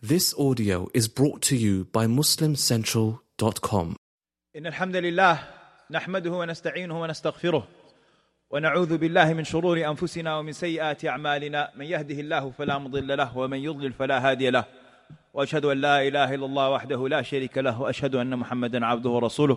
This audio is brought to you by MuslimCentral.com. إن الحمد لله نحمده ونستعينه ونستغفره ونعوذ بالله من شرور أنفسنا ومن سيئات أعمالنا من يهده الله فلا مضل له ومن يضلل فلا هادي له وأشهد أن لا إله إلا الله وحده لا شريك له وأشهد أن محمدا عبده ورسوله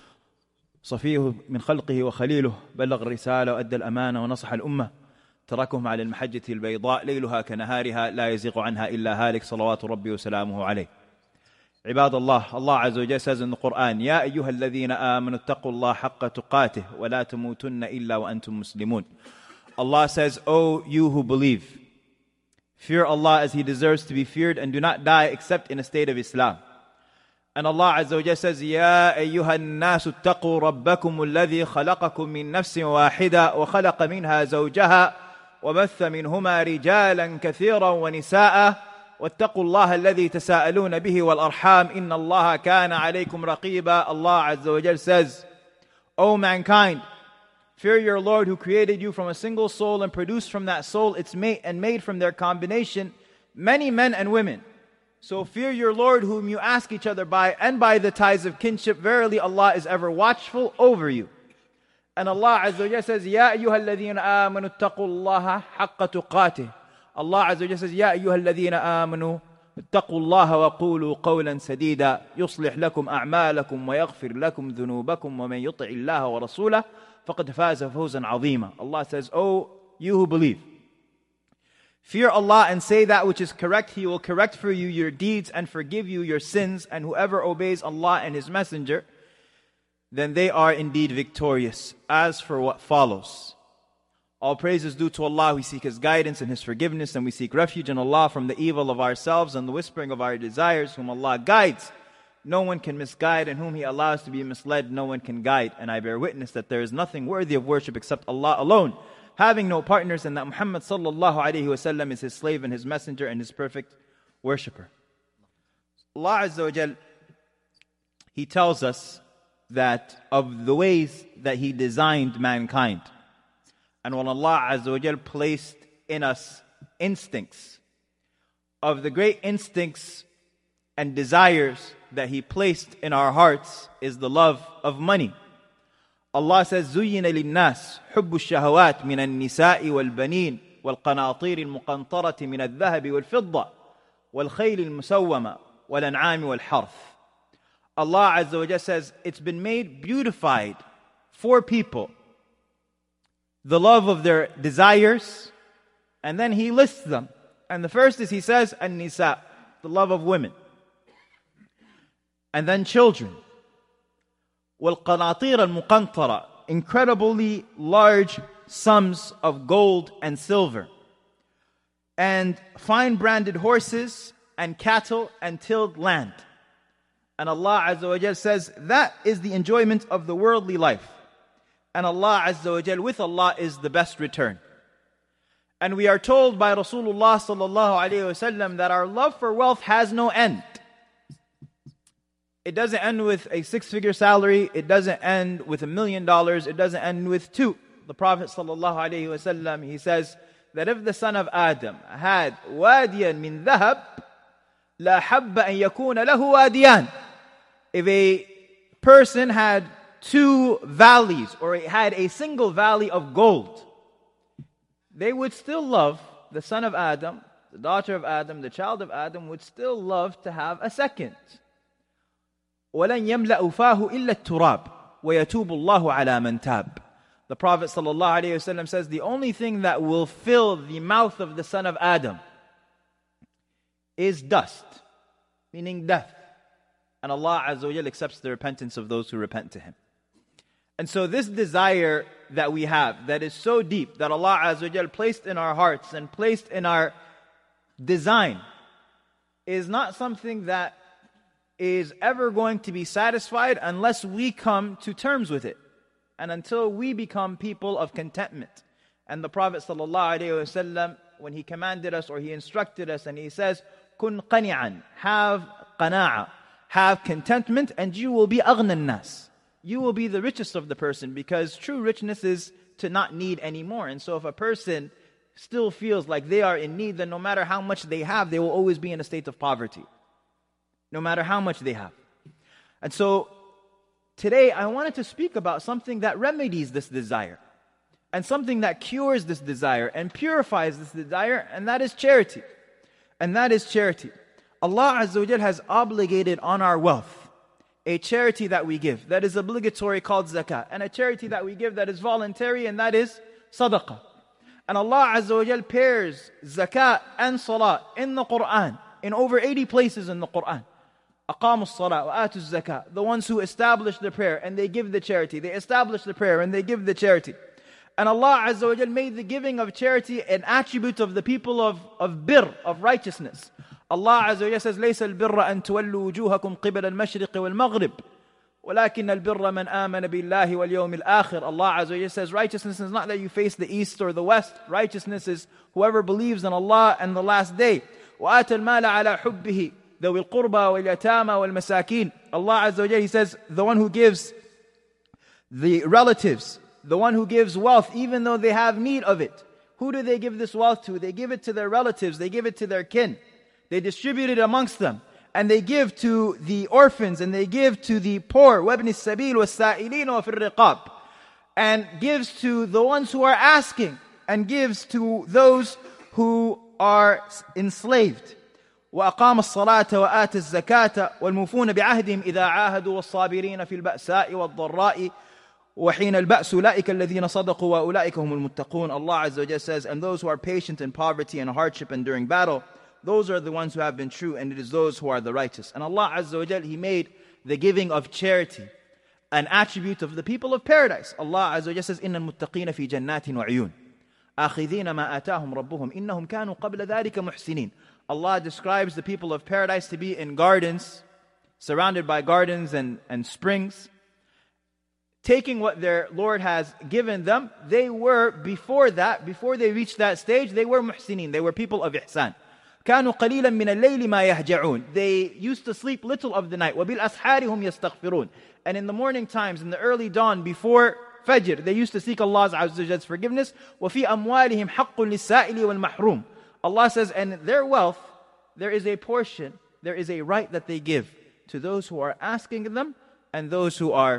صفيه من خلقه وخليله بلغ الرسالة وأدى الأمانة ونصح الأمة تركهم على المحجة البيضاء ليلها كنهارها لا يزيغ عنها إلا هالك صلوات ربي وسلامه عليه. عباد الله, Allah Azza wa Jalla says in the Quran, يا أيها الذين آمنوا اتقوا الله حق تقاته ولا تموتن إلا وأنتم مسلمون. Allah says, O you who believe, fear Allah as He deserves to be feared and do not die except in a state of Islam. And Allah Azza wa Jalla says, يا أيها الناس اتقوا ربكم الذي خلقكم من نفس واحدة وخلق منها زوجها وبث منهما رجالا كثيرا ونساء واتقوا الله الذي تساءلون به والأرحام إن الله كان عليكم رقيبا. Allah Azza wa Jalla says, O mankind, fear your Lord who created you from a single soul and produced from that soul its mate and made from their combination many men and women. So fear your Lord whom you ask each other by and by the ties of kinship. Verily Allah is ever watchful over you. And Allah Azza wa Jalla says, يا أيها الذين آمنوا اتقوا الله حق تقاته. Allah Azza wa Jalla says, يا أيها الذين آمنوا اتقوا الله وقولوا قولا سديدا يصلح لكم أعمالكم ويغفر لكم ذنوبكم ومن يطع الله ورسوله فقد فاز فوزا عظيما. Allah says, O you who believe, fear Allah and say that which is correct. He will correct for you your deeds and forgive you your sins. And whoever obeys Allah and His Messenger, then they are indeed victorious. As for what follows, all praise is due to Allah. We seek His guidance and His forgiveness, and we seek refuge in Allah from the evil of ourselves and the whispering of our desires. Whom Allah guides, no one can misguide, and whom He allows to be misled, no one can guide. And I bear witness that there is nothing worthy of worship except Allah alone, having no partners, and that Muhammad sallallahu alaihi wasallam is His slave and His messenger and His perfect worshipper. Allah Azza wa Jal, He tells us that of the ways that He designed mankind, and when Allah Azza wa Jal placed in us instincts, of the great instincts and desires that He placed in our hearts is the love of money. Allah says, زُيِّنَ لِلنَّاسِ حُبُّ الشَّهَوَاتِ مِنَ النِّسَاءِ وَالْبَنِينَ وَالْقَنَاطِيرِ الْمُقَنطَرَةِ مِنَ الذَّهَبِ وَالْفِضَّةِ وَالْخَيْلِ الْمُسَوَّمَةِ وَالْأَنْعَامِ وَالْحَرْثِ. Allah Azza wa Jalla says, it's been made beautified for people, the love of their desires, and then He lists them. And the first is, He says, An-Nisa, the love of women. And then children. وَالْقَنَاطِيرَ الْمُقَنْطَرَةِ, incredibly large sums of gold and silver. And fine branded horses and cattle and tilled land. And Allah Azza wa Jal says, that is the enjoyment of the worldly life. And Allah Azza wa Jal, with Allah is the best return. And we are told by Rasulullah sallallahu alayhi wa sallam that our love for wealth has no end. It doesn't end with a 6-figure salary. It doesn't end with $1 million. It doesn't end with 2. The Prophet sallallahu alayhi wa sallam, he says that if the son of Adam had wadiyan min dhahab, la habba an yakuna lahu wadiyan. If a person had 2 valleys, or had a single valley of gold, they would still love the son of Adam, the daughter of Adam, the child of Adam would still love to have a second. وَلَنْ يَمْلَأُ فَاهُ إِلَّا التُّرَابِ وَيَتُوبُ اللَّهُ عَلَى مَنْ تَابَ. The Prophet ﷺ says, the only thing that will fill the mouth of the son of Adam is dust, meaning death. And Allah Azza wa Jalla accepts the repentance of those who repent to Him. And so this desire that we have, that is so deep, that Allah Azza wa Jalla placed in our hearts and placed in our design, is not something that is ever going to be satisfied unless we come to terms with it, and until we become people of contentment. And the Prophet ﷺ, when he commanded us, or he instructed us, and he says, "Kun qani'an," have qana'a, have contentment, and you will be aghna nas. You will be the richest of the person, because true richness is to not need anymore. And so if a person still feels like they are in need, then no matter how much they have, they will always be in a state of poverty. No matter how much they have. And so, today I wanted to speak about something that remedies this desire. And something that cures this desire and purifies this desire, and that is charity. And that is charity. Allah Azza wa Jal has obligated on our wealth a charity that we give that is obligatory called zakah, and a charity that we give that is voluntary, and that is sadaqah. And Allah Azza wa Jal pairs zakah and salah in the Quran in over 80 places in the Quran. أقاموا الصلاة وآتوا الزكاة. The ones who establish the prayer and they give the charity. They establish the prayer and they give the charity. And Allah Azza wa Jal made the giving of charity an attribute of the people of birr, of righteousness. Allah Azza wa Jal says, ليس البر أن تولوا وجوهكم قبل المشرق والمغرب ولكن البر من آمن بالله واليوم الآخر. Allah Azza wa Jal says, righteousness is not that you face the east or the west. Righteousness is whoever believes in Allah and the last day. وآتى المال على حبه ذوي القربى واليتامى والمساكين. Allah Azza wa Jal, He says, the one who gives the relatives, the one who gives wealth even though they have need of it. Who do they give this wealth to? They give it to their relatives, they give it to their kin. They distribute it amongst them. And they give to the orphans, and they give to the poor. وَابْنِ السَّبِيلِ وَالسَّائِلِينَ وَفِي الرِّقَابِ. And gives to the ones who are asking, and gives to those who are enslaved. وأقام الصلاة وآتى الزكاة والموفون بعهدهم إذا عاهدوا والصابرين في البأساء والضراء وحين البأس أولئك الذين صدقوا وأولئك هم المتقون. Allah Azza wa Jalla says, and those who are patient in poverty and hardship and during battle, those are the ones who have been true, and it is those who are the righteous. And Allah Azza wa Jalla, He made the giving of charity an attribute of the people of paradise. Allah Azza wa Jalla says, إن المتقين في جنات وعيون آخذين ما آتاهم ربهم إنهم كانوا قبل ذلك محسنين. Allah describes the people of paradise to be in gardens, surrounded by gardens and springs, taking what their Lord has given them. They were, before that, before they reached that stage, they were muhsinin, they were people of ihsan. كانوا قليلا من الليل ما يهجعون. They used to sleep little of the night. وبالأسحار هم يستغفرون. And in the morning times, in the early dawn, before Fajr, they used to seek Allah's Azza wa Jall's forgiveness. وفي أموالهم حق للسائل والمحروم. Allah says, and their wealth, there is a portion, there is a right that they give to those who are asking them and those who are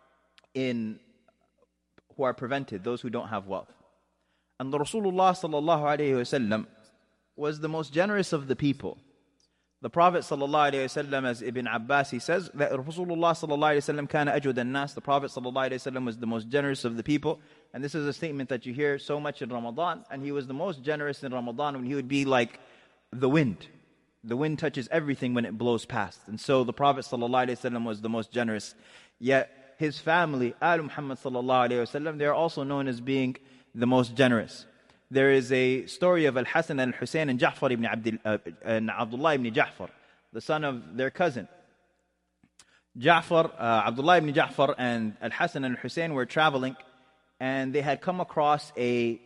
prevented, those who don't have wealth. And the Rasulullah sallallahu alayhi wa sallam was the most generous of the people. The Prophet sallallahu alayhi wa sallam, as Ibn Abbas, he says that Rasulullah sallallahu alayhi wa sallam kana ajwad an-nas. The Prophet sallallahu alayhi wa sallam was the most generous of the people. And this is a statement that you hear so much in Ramadan. And he was the most generous in Ramadan when he would be like the wind. The wind touches everything when it blows past. And so the Prophet ﷺ was the most generous. Yet his family, Al Muhammad ﷺ, they are also known as being the most generous. There is a story of Al-Hasan and Al-Husayn and Ja'far and Abdullah ibn Ja'far, the son of their cousin. Abdullah ibn Ja'far and Al-Hasan and Al-Husayn were traveling, and they had come across a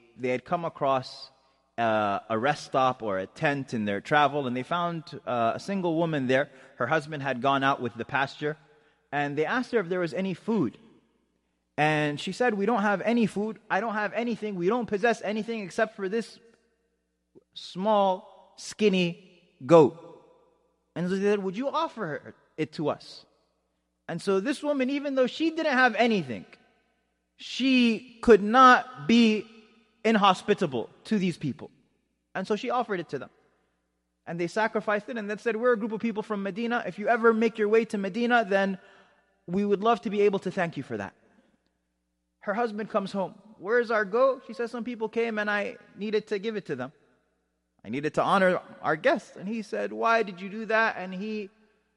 rest stop or a tent in their travel, and they found a single woman there. Her husband had gone out with the pasture, and they asked her if there was any food. And she said, we don't have any food, I don't have anything, we don't possess anything except for this small, skinny goat. And so they said, would you offer it to us? And so this woman, even though she didn't have anything, she could not be inhospitable to these people. And so she offered it to them. And they sacrificed it and then said, we're a group of people from Medina. If you ever make your way to Medina, then we would love to be able to thank you for that. Her husband comes home. Where's our goat? She says, some people came and I needed to give it to them. I needed to honor our guests. And he said, why did you do that? And he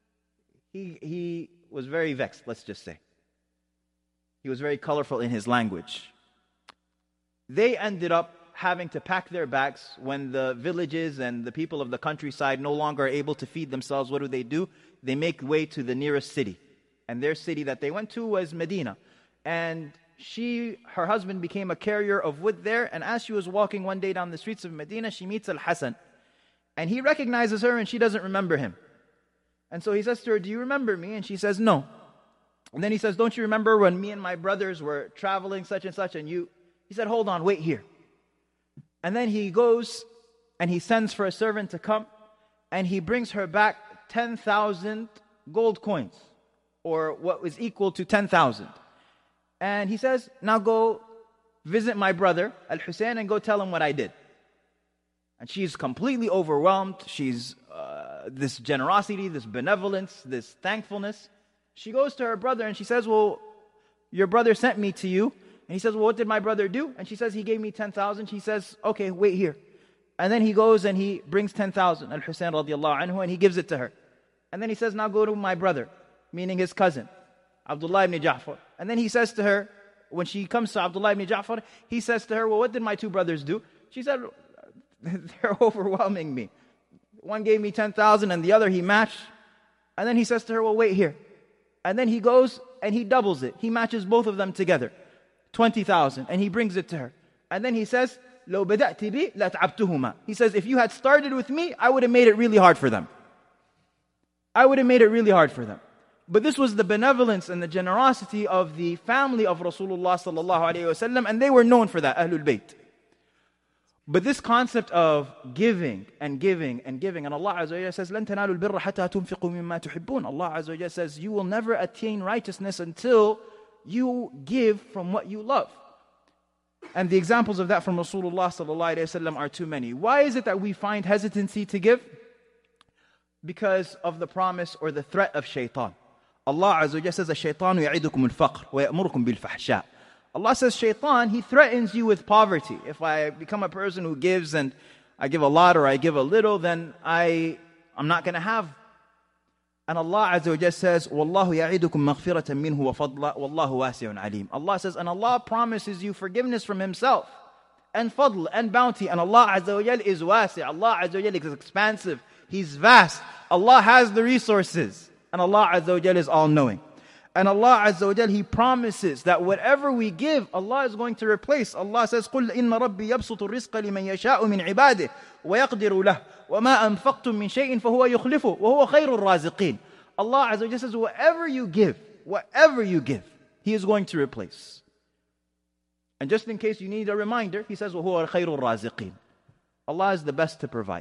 was very vexed, let's just say. He was very colorful in his language. They ended up having to pack their bags when the villages and the people of the countryside no longer are able to feed themselves. What do? They make way to the nearest city. And their city that they went to was Medina. And her husband became a carrier of wood there. And as she was walking one day down the streets of Medina, she meets Al-Hasan. And he recognizes her and she doesn't remember him. And so he says to her, do you remember me? And she says, no. And then he says, don't you remember when me and my brothers were traveling such and such and you... He said, hold on, wait here. And then he goes and he sends for a servant to come, and he brings her back 10,000 gold coins, or what was equal to 10,000. And he says, now go visit my brother Al-Hussein and go tell him what I did. And she's completely overwhelmed. She's this generosity, this benevolence, this thankfulness. She goes to her brother and she says, well, your brother sent me to you. And he says, well, what did my brother do? And she says, he gave me 10,000. She says, okay, wait here. And then he goes and he brings 10,000, Al-Hussein radiallahu anhu, and he gives it to her. And then he says, now go to my brother, meaning his cousin, Abdullah ibn Ja'far. And then he says to her, when she comes to Abdullah ibn Ja'far, he says to her, well, what did my two brothers do? She said, they're overwhelming me. One gave me 10,000 and the other he matched. And then he says to her, well, wait here. And then he goes and he doubles it. He matches both of them together, 20,000, and he brings it to her. And then he says, لو بدأت بي لتعبتهما. He says, if you had started with me, I would have made it really hard for them. I would have made it really hard for them. But this was the benevolence and the generosity of the family of Rasulullah sallallahu alayhi wasallam, and they were known for that, Ahlul Bayt. But this concept of giving and giving and giving, and Allah Azza wa Jalla says, لَن تَنَالُوا الْبِرَّ حَتَّى تُنْفِقُوا مِمَّا تُحِبُّونَ. Allah Azza wa Jalla says, you will never attain righteousness until you give from what you love. And the examples of that from Rasulullah sallallahu alayhi wasallam are too many. Why is it that we find hesitancy to give? Because of the promise or the threat of shaitan. Allah Azza wa Jalla says, الشَّيْطَانُ يَعِدُكُمُ الْفَقْرَ وَيَأْمُرُكُمْ بِالْفَحْشَاءِ. Allah says, shaitan, he threatens you with poverty. If I become a person who gives and I give a lot or I give a little, then I'm not going to have. And Allah Azza wa Jalla says, وَاللَّهُ يَعِدُكُمْ مَغْفِرَةً مِّنْهُ وَفَضْلًا وَاللَّهُ وَاسِعٌ عَلِيمٌ. Allah says, and Allah promises you forgiveness from Himself, and fadl, and bounty. And Allah Azza wa Jalla is wasi'. Allah Azza wa Jalla is expansive. He's vast. Allah has the resources. And Allah Azza wa Jalla is all-knowing. And Allah Azza wa Jalla, He promises that whatever we give, Allah is going to replace. Allah says, قُلْ إِنَّ رَبِّي يَبْسُطُ الرِّزْقَ لِمَنْ يَشَاءُ مِنْ عِبَادِهِ وَيَقْدِرُ لَهُ وَمَا أَنفَقْتُم مِّن شَيْءٍ فَهُوَ يُخْلِفُهُ وَهُوَ خَيْرُ الرَّازِقِينَ. Allah Azza wa Jalla says, whatever you give, He is going to replace. And just in case you need a reminder, He says, وَهُوَ خَيْرُ الرَّازِقِينَ. Allah is the best to provide.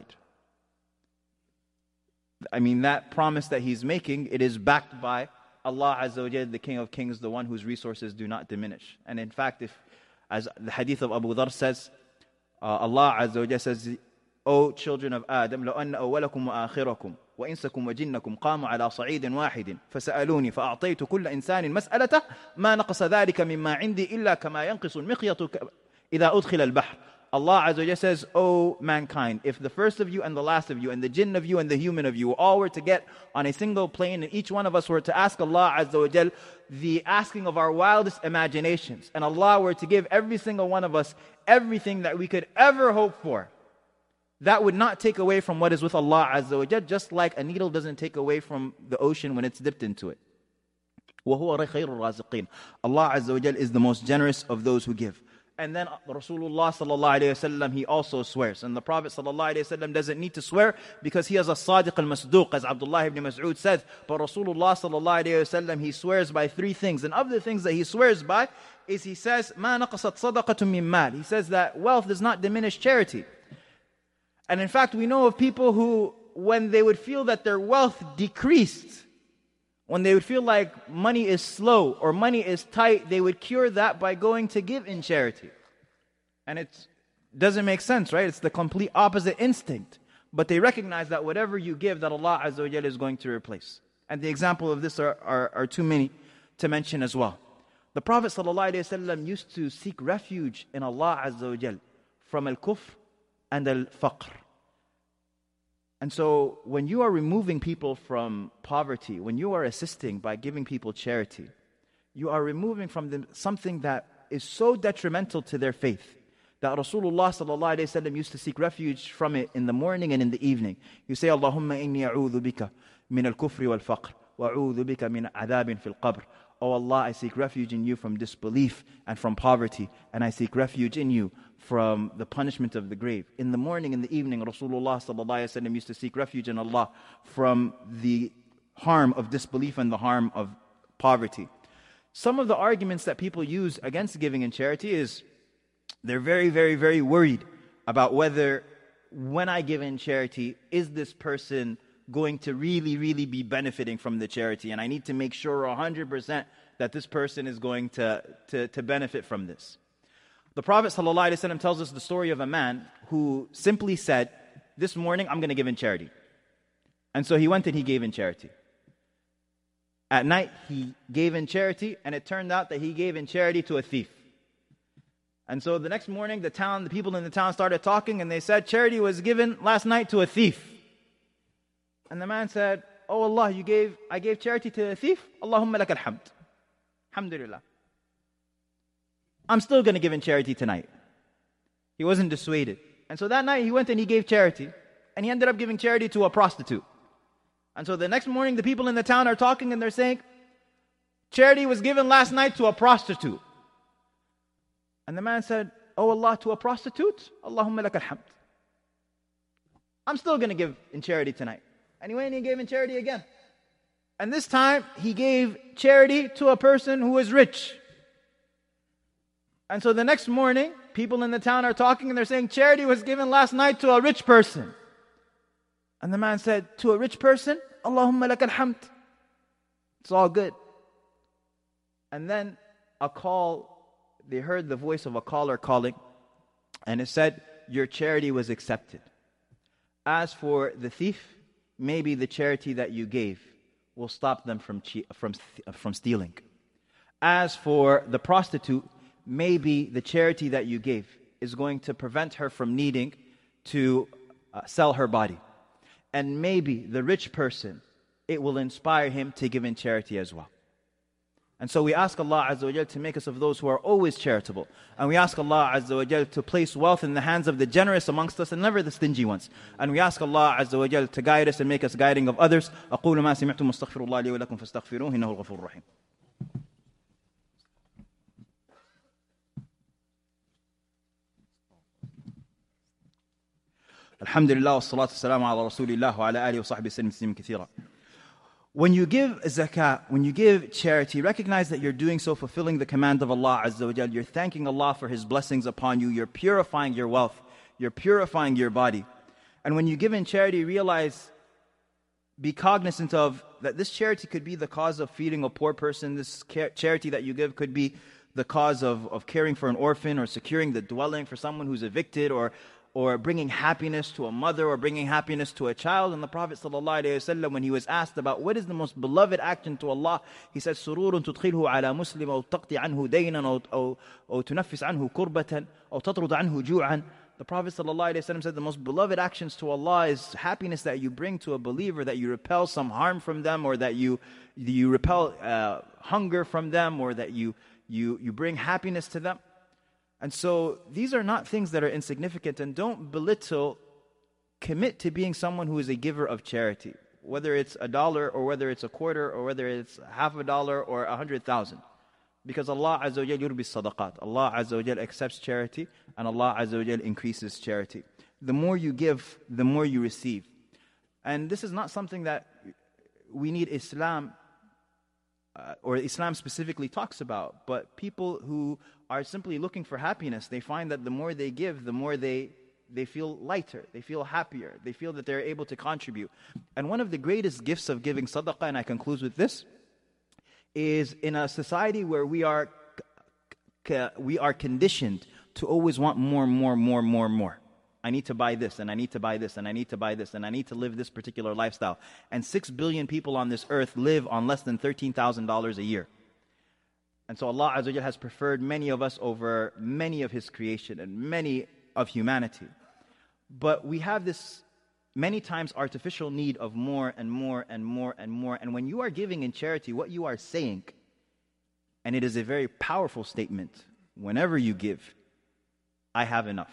I mean, that promise that He's making, it is backed by Allah Azza wa Jalla, the King of Kings, the one whose resources do not diminish. And in fact, as the hadith of Abu Dharr says, Allah Azza wa Jalla says, O children of Adam, لَوْ أَنَّ أَوَّلَكُمْ وَآخِرَكُمْ وَإِنسَكُمْ وَجِنَّكُمْ قَامُوا عَلَى صَعِيدٍ وَاحِدٍ فَسَأَلُونِي فَأَعْطَيْتُ كُلَّ إِنسَانٍ مَسْأَلَتَهُ مَا نَقَصَ ذَلِكَ مِمَّا عِنْدِي إِلَّا كَمَا يَنْقِصُ الْمِخْيَطُ إِذَا أُدْخِلَ الْبَحْرِ. Allah Azza wa Jalla says, O mankind, if the first of you and the last of you and the jinn of you and the human of you all were to get on a single plane, and each one of us were to ask Allah Azza wa Jalla the asking of our wildest imaginations, and Allah were to give every single one of us everything that we could ever hope for, that would not take away from what is with Allah Azza wa Jalla, just like a needle doesn't take away from the ocean when it's dipped into it. وَهُوَ خَيْرُ الرَّازِقِينَ. Allah Azza wa Jalla is the most generous of those who give. And then Rasulullah sallallahu alayhi wasallam, he also swears. And the Prophet sallallahu alayhi wasallam doesn't need to swear because he is a sadiq al-masduq, as Abdullah ibn Mas'ud said. But Rasulullah sallallahu alayhi wasallam, he swears by three things. And of the things that he swears by is he says, مَا نَقَصَتْ صَدَقَةٌ مِّن مَّالٍ. He says that wealth does not diminish charity. And in fact, we know of people who, when they would feel that their wealth decreased, when they would feel like money is slow or money is tight, they would cure that by going to give in charity. And it doesn't make sense, right? It's the complete opposite instinct. But they recognize that whatever you give, that Allah Azza wa Jalla is going to replace. And the example of this are too many to mention as well. The Prophet ﷺ used to seek refuge in Allah Azza wa Jalla from al-kufr and al-faqr. And so when you are removing people from poverty, when you are assisting by giving people charity, you are removing from them something that is so detrimental to their faith that Rasulullah sallallahu alayhi wa sallam used to seek refuge from it in the morning and in the evening. You say, Allahumma inni a'udhu bika min al-kufri wal-faqr wa a'udhu bika min adhabin fil qabr. Oh Allah, I seek refuge in you from disbelief and from poverty, and I seek refuge in you from the punishment of the grave. In the morning and the evening, Rasulullah sallallahu alayhi wa sallam used to seek refuge in Allah from the harm of disbelief and the harm of poverty. Some of the arguments that people use against giving in charity is they're very, very, very worried about whether when I give in charity, is this person going to really, really be benefiting from the charity? And I need to make sure 100% that this person is going to benefit from this. The Prophet ﷺ tells us the story of a man who simply said, this morning I'm going to give in charity. And so he went and he gave in charity. At night he gave in charity, and it turned out that he gave in charity to a thief. And so the next morning the people in the town started talking, and they said, charity was given last night to a thief. And the man said, oh Allah, I gave charity to a thief? Allahumma lakal hamd. Alhamdulillah. I'm still going to give in charity tonight. He wasn't dissuaded. And so that night he went and he gave charity. And he ended up giving charity to a prostitute. And so the next morning the people in the town are talking, and they're saying, charity was given last night to a prostitute. And the man said, oh Allah, to a prostitute? Allahumma lakal hamd. I'm still going to give in charity tonight. And he went and he gave in charity again. And this time he gave charity to a person who was rich. And so the next morning, people in the town are talking, and they're saying, charity was given last night to a rich person. And the man said, to a rich person? Allahumma lakal hamd. It's all good. And then they heard the voice of a caller calling, and it said, your charity was accepted. As for the thief, maybe the charity that you gave will stop them from stealing. As for the prostitute, maybe the charity that you gave is going to prevent her from needing to sell her body. And maybe the rich person, it will inspire him to give in charity as well. And so we ask Allah Azza wa Jal to make us of those who are always charitable. And we ask Allah Azza wa Jal to place wealth in the hands of the generous amongst us and never the stingy ones. And we ask Allah Azza wa Jal to guide us and make us guiding of others. أقول ما سمعتم واستغفر الله لي ولكم فاستغفروه إنه الغفور الرحيم. Alhamdulillah, wassalatu wassalamu ala rasulillah wa ala alihi wa sahbihi sallam tasliman kathira. When you give zakah, when you give charity, recognize that you're doing so fulfilling the command of Allah Azza wa Jal. You're thanking Allah for His blessings upon you. You're purifying your wealth. You're purifying your body. And when you give in charity, realize, be cognizant of that this charity could be the cause of feeding a poor person. This charity that you give could be the cause of caring for an orphan, or securing the dwelling for someone who's evicted, or bringing happiness to a mother, or bringing happiness to a child. And the Prophet ﷺ, when he was asked about what is the most beloved action to Allah, he said, سُرُورٌ تُدْخِلْهُ عَلَى مُسْلِمٍ أَوْ تَقْضِي عَنْهُ دَيْنًا أَوْ تُنَفِّسْ عَنْهُ كُرْبَةً أَوْ تَطْرُدْ عَنْهُ جُوعًا. The Prophet ﷺ said the most beloved actions to Allah is happiness that you bring to a believer, that you repel some harm from them, or that you repel hunger from them, or that you bring happiness to them. And so these are not things that are insignificant, and don't belittle, commit to being someone who is a giver of charity, whether it's $1 or whether it's a quarter or whether it's $50 or 100,000. Because Allah Azza wa Jal yurbi sadaqat. Allah Azza wa Jal accepts charity, and Allah Azza wa Jal increases charity. The more you give, the more you receive. And this is not something that we need Islam or Islam specifically talks about, but people who are simply looking for happiness, they find that the more they give, the more they feel lighter, they feel happier, they feel that they're able to contribute. And one of the greatest gifts of giving sadaqah, and I conclude with this, is in a society where we are conditioned to always want more. I need to buy this, and I need to buy this, and I need to buy this, and I need to live this particular lifestyle. And 6 billion people on this earth live on less than $13,000 a year. And so Allah Azza wa Jal has preferred many of us over many of His creation and many of humanity. But we have this many times artificial need of more and more and more and more. And when you are giving in charity, what you are saying, and it is a very powerful statement, whenever you give, I have enough.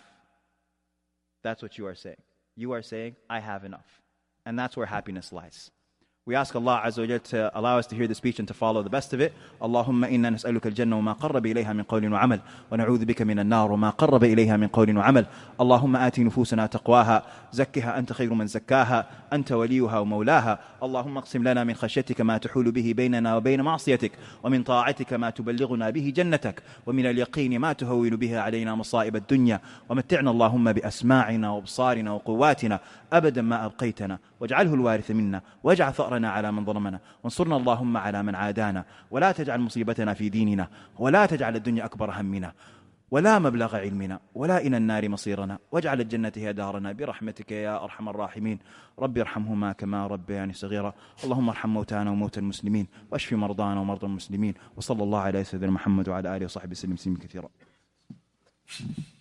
That's what you are saying. You are saying, I have enough. And that's where happiness lies. We ask Allah Azza wa Jal to allow us to hear the speech and to follow the best of it. Allahumma inna nas'aluka al-jannah wa ma qarraba ilayha min qawlin wa amal wa na'udhu bika min an-nar wa ma qarraba ilayha min qawlin wa amal. Allahumma ati nufusana taqwaha zakkiha anta khayru man zakkaha anta waliyuha wa mawlaha. Allahumma aqsim lana min khashyatika ma tahulu bihi baynana wa bayna ma'siyatik wa min ta'atika ma tuballighuna bihi jannatak wa min al-yaqini ma tuhawwinu biha alayna masa'ib ad-dunya wa mat'na Allahumma bi asma'ina wa absarina wa quwwatina abadan ma abqaytana waj'alhu al-waritha minna waj'al ثأرنا على من ظلمنا وانصرنا اللهم على من عادانا ولا تجعل مصيبتنا في ديننا ولا تجعل الدنيا أكبر همنا ولا مبلغ علمنا ولا إلى النار مصيرنا واجعل الجنة هي دارنا برحمتك يا أرحم الراحمين. ربي ارحمهما كما ربياني صغيرا. اللهم ارحم موتانا وموتى المسلمين واشف مرضانا ومرضى المسلمين وصلى الله على سيدنا محمد وعلى آله وصحبه وسلم كثيرا.